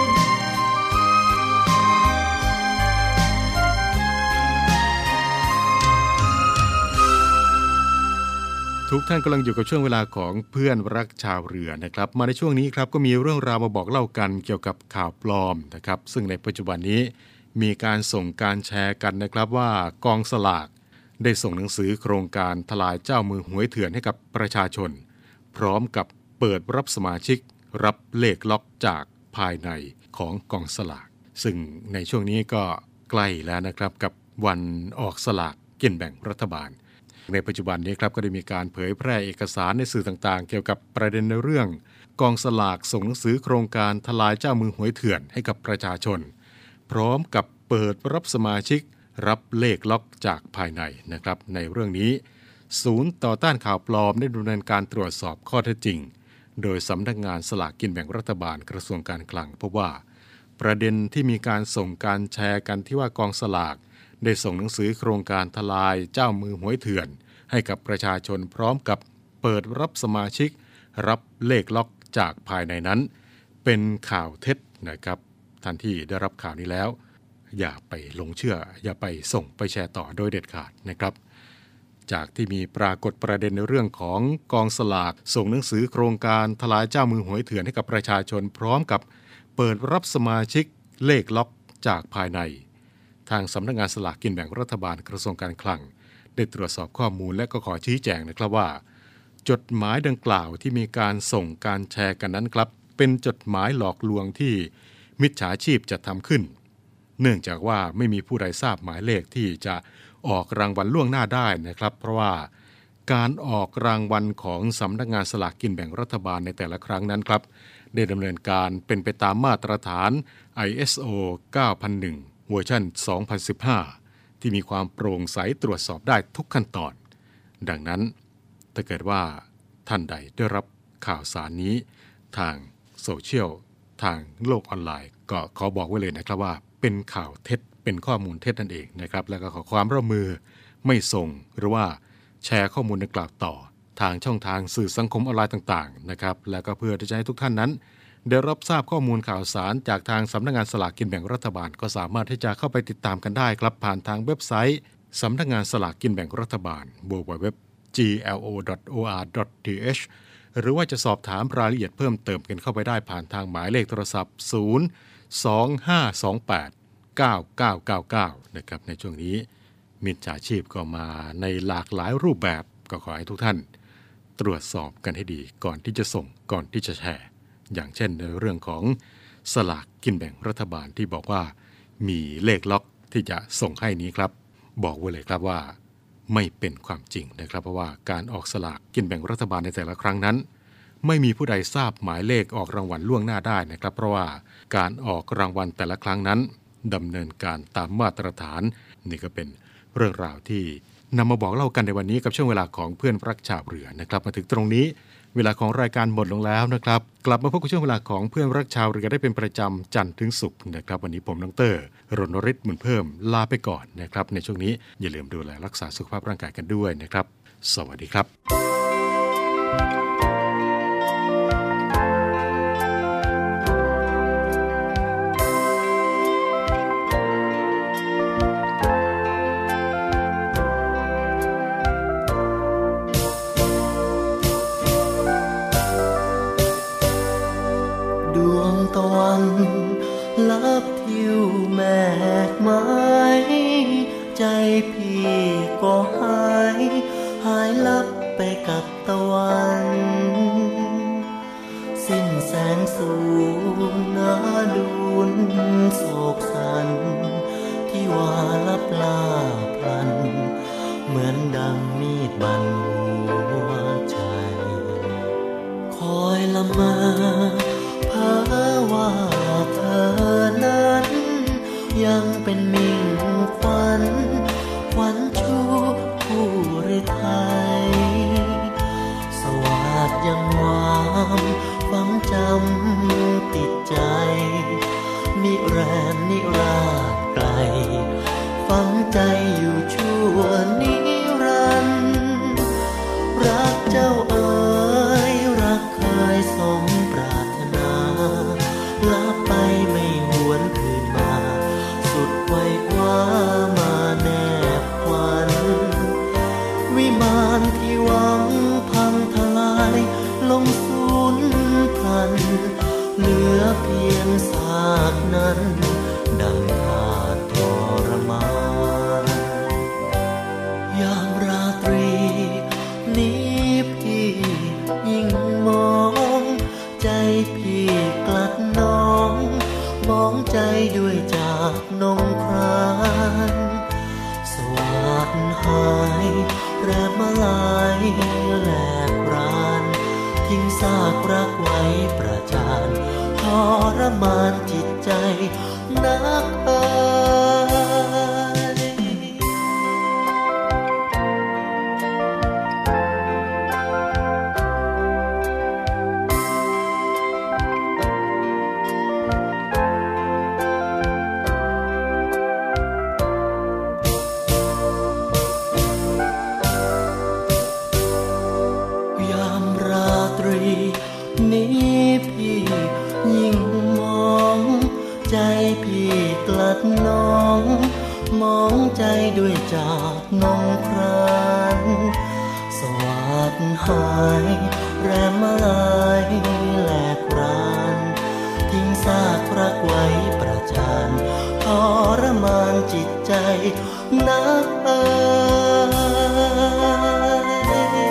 ทุกท่านกำลังอยู่กับช่วงเวลาของเพื่อนรักชาวเรือนะครับมาในช่วงนี้ครับก็มีเรื่องราวมาบอกเล่ากันเกี่ยวกับข่าวปลอมนะครับซึ่งในปัจจุบันนี้มีการส่งการแชร์กันนะครับว่ากองสลากได้ส่งหนังสือโครงการทลายเจ้ามือหวยเถื่อนให้กับประชาชนพร้อมกับเปิดรับสมาชิกรับเลขล็อกจากภายในของกองสลากซึ่งในช่วงนี้ก็ใกล้แล้วนะครับกับวันออกสลากกินแบ่งรัฐบาลในปัจจุบันนี้ครับก็ได้มีการเผยแพร่เอกสารในสื่อต่างๆเกี่ยวกับประเด็นในเรื่องกองสลากส่งหนังสือโครงการทลายเจ้ามือหวยเถื่อนให้กับประชาชนพร้อมกับเปิดรับสมาชิกรับเลขล็อกจากภายในนะครับในเรื่องนี้ศูนย์ต่อต้านข่าวปลอมได้ดำเนินการตรวจสอบข้อเท็จจริงโดยสำนักงานสลากกินแบ่งรัฐบาลกระทรวงการคลังพบว่าประเด็นที่มีการส่งการแชร์กันที่ว่ากองสลากได้ส่งหนังสือโครงการทลายเจ้ามือหวยเถื่อนให้กับประชาชนพร้อมกับเปิดรับสมาชิกรับเลขล็อกจากภายในนั้นเป็นข่าวเท็จนะครับท่านที่ได้รับข่าวนี้แล้วอย่าไปหลงเชื่ออย่าไปส่งไปแชร์ต่อโดยเด็ดขาดนะครับจากที่มีปรากฏประเด็นในเรื่องของกองสลากส่งหนังสือโครงการทลายเจ้ามือหวยเถื่อนให้กับประชาชนพร้อมกับเปิดรับสมาชิกเลขล็อกจากภายในทางสำนักงานสลากกินแบ่งรัฐบาลกระทรวงการคลังได้ตรวจสอบข้อมูลและก็ขอชี้แจงนะครับว่าจดหมายดังกล่าวที่มีการส่งการแชร์กันนั้นครับเป็นจดหมายหลอกลวงที่มิจฉาชีพจัดทำขึ้นเนื่องจากว่าไม่มีผู้ใดทราบหมายเลขที่จะออกรางวัลล่วงหน้าได้นะครับเพราะว่าการออกรางวัลของสำนักงานสลากกินแบ่งรัฐบาลในแต่ละครั้งนั้นครับได้ดำเนินการเป็นไปตามมาตรฐาน ไอ เอส โอ เก้าพันหนึ่ง เวอร์ชันสองพันสิบห้าที่มีความโปร่งใสตรวจสอบได้ทุกขั้นตอนดังนั้นถ้าเกิดว่าท่านใดได้รับข่าวสารนี้ทางโซเชียลทางโลกออนไลน์ก็ขอบอกไว้เลยนะครับว่าเป็นข่าวเท็จเป็นข้อมูลเท็จนั่นเองนะครับแล้วก็ขอความร่วมมือไม่ส่งหรือว่าแชร์ข้อมูลดังกล่าวต่อทางช่องทางสื่อสังคมออนไลน์ต่างๆนะครับแล้วก็เพื่อที่จะให้ทุกท่านนั้นได้รับทราบข้อมูลข่าวสารจากทางสำนักงานสลากกินแบ่งรัฐบาลก็สามารถที่จะเข้าไปติดตามกันได้ครับผ่านทางเว็บไซต์สำนักงานสลากกินแบ่งรัฐบาล ดับเบิลยู ดับเบิลยู ดับเบิลยู ดอท จี แอล โอ ดอท โอ อาร์ ดอท ที เอช หรือว่าจะสอบถามรายละเอียดเพิ่มเติมกันเข้าไปได้ผ่านทางหมายเลขโทรศัพท์ ศูนย์ สอง ห้า สอง แปด เก้า เก้า เก้า เก้า นะครับในช่วงนี้มิจฉาชีพก็มาในหลากหลายรูปแบบก็ขอให้ทุกท่านตรวจสอบกันให้ดีก่อนที่จะส่งก่อนที่จะแชร์อย่างเช่นในเรื่องของสลากกินแบ่งรัฐบาลที่บอกว่ามีเลขล็อกที่จะส่งให้นี้ครับบอกไว้เลยครับว่าไม่เป็นความจริงนะครับเพราะว่าการออกสลากกินแบ่งรัฐบาลในแต่ละครั้งนั้นไม่มีผู้ใดทราบหมายเลขออกรางวัลล่วงหน้าได้นะครับเพราะว่าการออกรางวัลแต่ละครั้งนั้นดำเนินการตามมาตรฐานนี่ก็เป็นเรื่องราวที่นำมาบอกเล่ากันในวันนี้กับช่วงเวลาของเพื่อนรักชาวเรือนะครับมาถึงตรงนี้เวลาของรายการหมดลงแล้วนะครับกลับมาพบกับช่วงเวลาของเพื่อนรักชาวเรือได้เป็นประจำจันทร์ถึงศุกร์นะครับวันนี้ผมดร.รณฤทธิ์บุญเพิ่มลาไปก่อนนะครับในช่วงนี้อย่าลืมดูแลรักษาสุขภาพร่างกายกันด้วยนะครับสวัสดีครับตะวันลับทิวแมกไม้ใจพี่ก็หายหายลับไปกับตะวันสิ้นแสงสูงนาดูนโศกสันที่ว่าลับลาพลันเหมือนดังมีดบันหัวใจคอยละเมอภาวะเธอนั้นยังเป็นมิ่งขวัญขวัญชูผู้ฤทัยสวัสดยังหวามฝังจำติดใจนิแรมนิราศไกลฝังใจอยู่ชั่วนิรันดร์รักเจ้าเอ๋ยรักเคยสมปรารถนาลาไปไม่หวนคืนมาสุดไว้คว้ามาแนบควันวิมานที่หวังพังทลายลงสูญพันเหลือเพียงซากนั้นดังขาดทรมานยามราตรีนี้พี่ยิ่งมองใจพี่กลัดน้องมองใจด้วยจากนงครานสวัสดหายแรมมาลายแหลกรานทิ้งซากรักไว้ประจานทรมานจิตใจนักเอ่ยนี้พี่ยิ่งมองใจพี่กลัดน้องมองใจด้วยจากนงครานสวัสดหายแรมมาลายแหลกรานทิ้งซากรักไว้ประจานทรมานจิตใจนักเอ่ย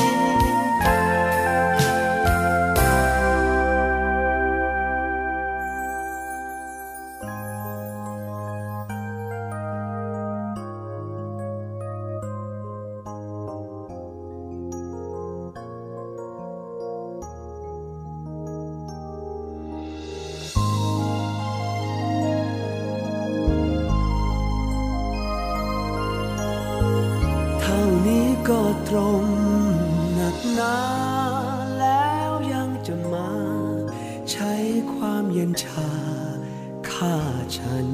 ก็ตรงหนักหนาแล้วยังจะมาใช้ความเย็นชาฆ่าฉัน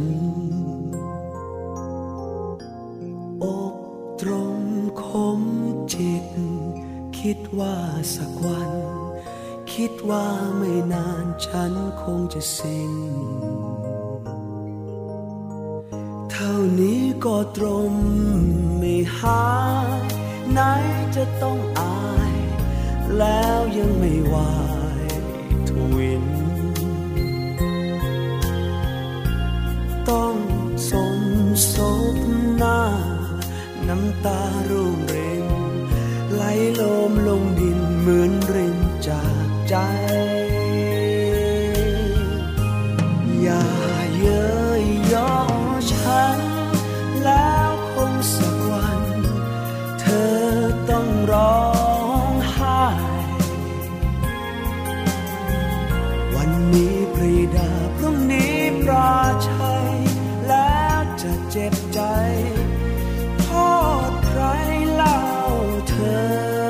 อกตรงคมจิตคิดว่าสักวันคิดว่าไม่นานฉันคงจะสิ้นเท่านี้ก็ตรงไม่หายไหนจะต้องอายแล้วยังไม่วายทวินต้องสมศพหน้าน้ำตาร่วงเร่งไหลโลมลงดินพรุ่งนี้ปราชัยแล้วจะเจ็บใจโทษใครเล่าเธอ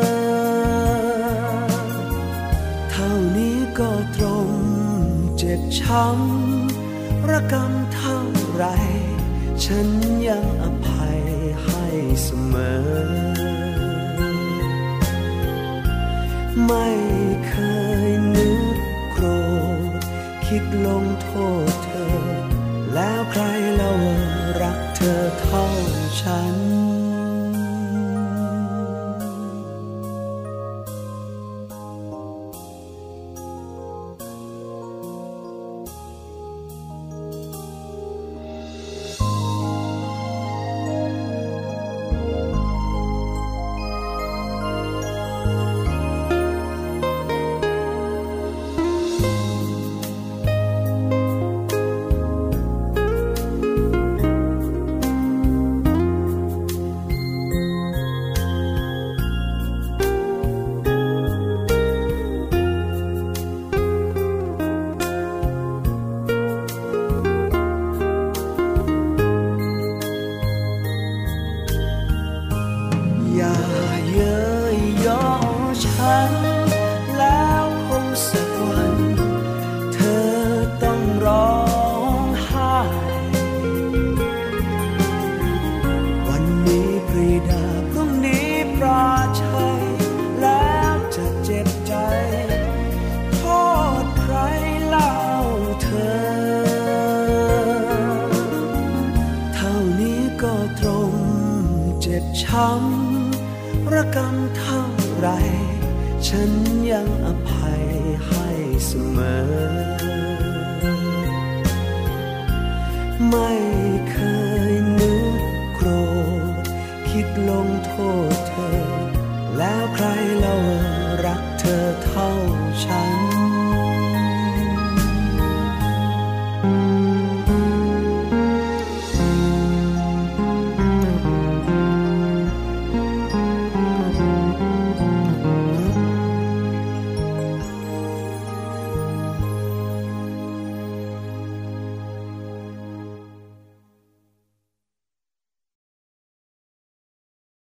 เท่านี้ก็ตรงเจ็บช้ำระกำเท่าไรฉันยังอภัยให้เสมอไม่เคยนึกโกรธคิดลงโทษเธอแล้วใครเล่ารักเธอเท่าฉันช้ำระกำเท่าไรฉันยังอภัยให้เสมอไม่